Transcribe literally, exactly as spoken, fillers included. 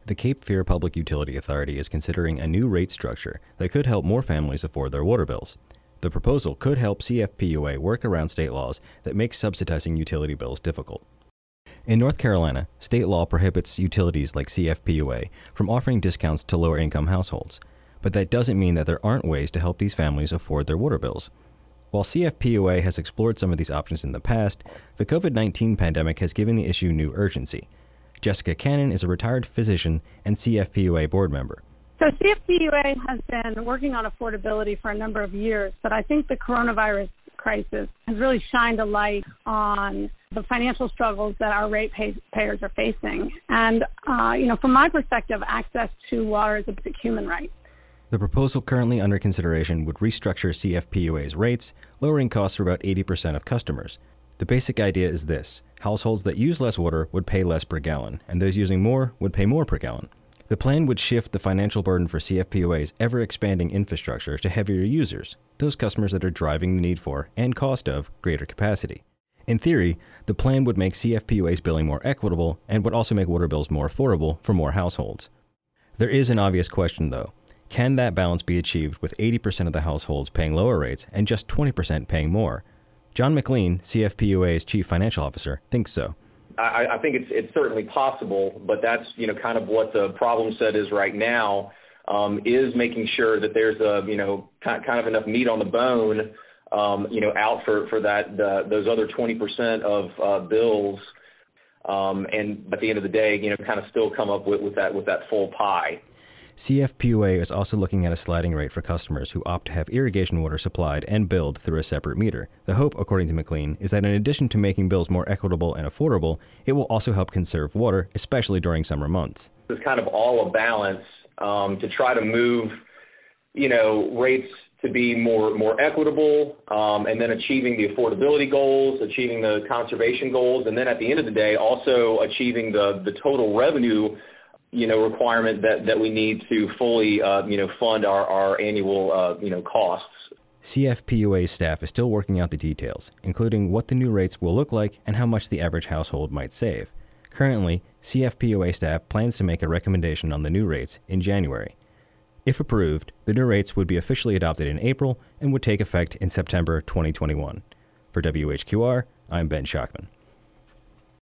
The Cape Fear Public Utility Authority is considering a new rate structure that could help more families afford their water bills. The proposal could help C F P U A work around state laws that make subsidizing utility bills difficult. In North Carolina, state law prohibits utilities like C F P U A from offering discounts to lower-income households, but that doesn't mean that there aren't ways to help these families afford their water bills. While C F P U A has explored some of these options in the past, the COVID nineteen pandemic has given the issue new urgency. Jessica Cannon is a retired physician and C F P U A board member. So C F P U A has been working on affordability for a number of years, but I think the coronavirus crisis has really shined a light on the financial struggles that our ratepayers are facing. And, uh, you know, from my perspective, access to water is a basic human right. The proposal currently under consideration would restructure C F P U A's rates, lowering costs for about eighty percent of customers. The basic idea is this: households that use less water would pay less per gallon, and those using more would pay more per gallon. The plan would shift the financial burden for C F P U A's ever-expanding infrastructure to heavier users, those customers that are driving the need for, and cost of, greater capacity. In theory, the plan would make C F P U A's billing more equitable and would also make water bills more affordable for more households. There is an obvious question, though. Can that balance be achieved with eighty percent of the households paying lower rates and just twenty percent paying more? John McLean, C F P U A's chief financial officer, thinks so. I, I think it's it's certainly possible, but that's, you know, kind of what the problem set is right now, um, is making sure that there's a, you know, kind kind of enough meat on the bone, um, you know, out for, for that, uh, those other twenty percent of uh, bills. Um, and at the end of the day, you know, kind of still come up with, with that, with that full pie. C F P U A is also looking at a sliding rate for customers who opt to have irrigation water supplied and billed through a separate meter. The hope, according to McLean, is that in addition to making bills more equitable and affordable, it will also help conserve water, especially during summer months. It's kind of all a balance um, to try to move, you know, rates to be more more equitable, um, and then achieving the affordability goals, achieving the conservation goals, and then at the end of the day, also achieving the the total revenue, you know, requirement that, that we need to fully, uh, you know, fund our, our annual, uh, you know, costs. C F P U A staff is still working out the details, including what the new rates will look like and how much the average household might save. Currently, C F P U A staff plans to make a recommendation on the new rates in January. If approved, the new rates would be officially adopted in April and would take effect in September twenty twenty-one. For W H Q R, I'm Ben Schachman.